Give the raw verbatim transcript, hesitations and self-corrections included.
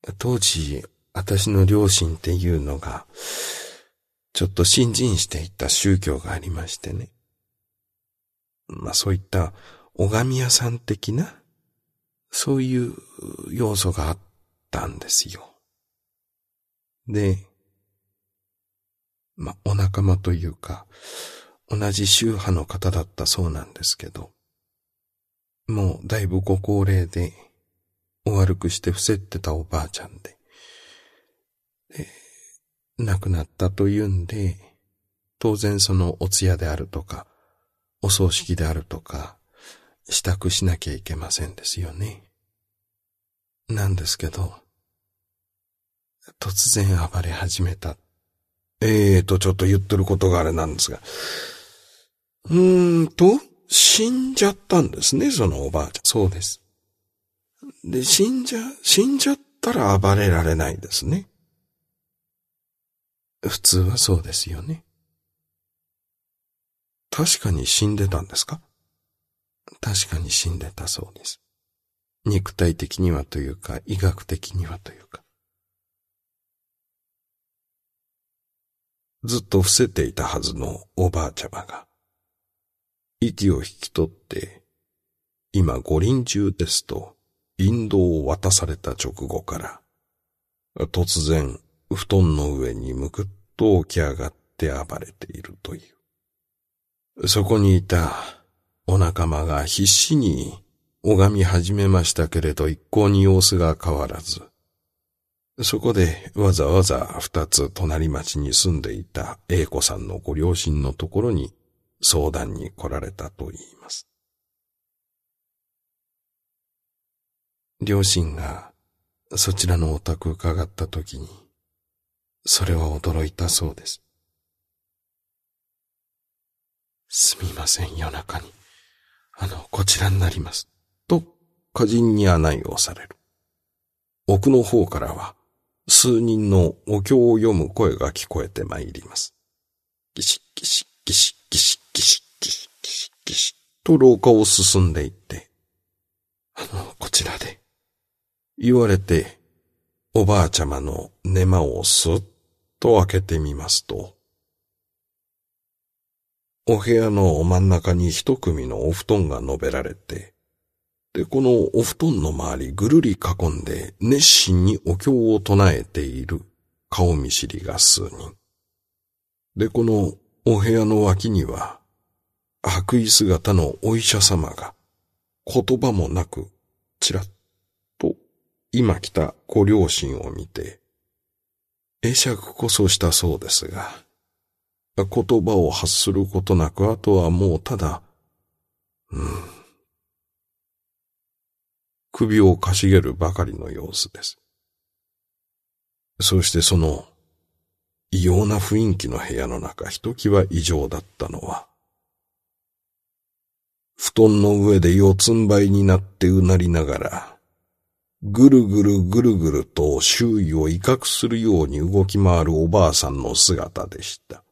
当時、私の両親っていうのが、ちょっと信心していた宗教がありましてね。まあそういった拝み屋さん的な、そういう要素があったんですよ。で、まあお仲間というか、同じ宗派の方だったそうなんですけど、もうだいぶご高齢で、お悪くして伏せってたおばあちゃんで、で亡くなったというんで、当然そのお通夜であるとか、お葬式であるとか、支度しなきゃいけませんですよね。なんですけど、突然暴れ始めた。えーと、ちょっと言ってることがあれなんですが、うーんと、死んじゃったんですね、そのおばあちゃん。そうです。で、死んじゃ、死んじゃったら暴れられないですね。普通はそうですよね。確かに死んでたんですか？確かに死んでたそうです。肉体的にはというか、医学的にはというか。ずっと伏せていたはずのおばあちゃまが、息を引き取って、今五輪中ですと、引導を渡された直後から、突然、布団の上にむくっと起き上がって暴れているという。そこにいたお仲間が必死に拝み始めましたけれど一向に様子が変わらず、そこでわざわざ二つ隣町に住んでいた英子さんのご両親のところに相談に来られたと言います。両親がそちらのお宅伺ったときに、それは驚いたそうです。すみません、夜中に。あの、こちらになります。と、歌人に案内をされる。奥の方からは、数人のお経を読む声が聞こえてまいります。ギシッギシッギシッギシッギシッギシッギシッギシッと廊下を進んでいって、あの、こちらで、言われて、おばあちゃまの寝間をスッと開けてみますと、お部屋の真ん中に一組のお布団が述べられて、で、このお布団の周りぐるり囲んで熱心にお経を唱えている顔見知りが数人。で、このお部屋の脇には、白衣姿のお医者様が言葉もなくちらっと今来たご両親を見て、会釈こそしたそうですが、言葉を発することなく、あとはもうただ、うん、首をかしげるばかりの様子です。そしてその異様な雰囲気の部屋の中、ひときわ異常だったのは、布団の上で四つん這いになってうなりながら、ぐるぐるぐるぐると周囲を威嚇するように動き回るおばあさんの姿でした。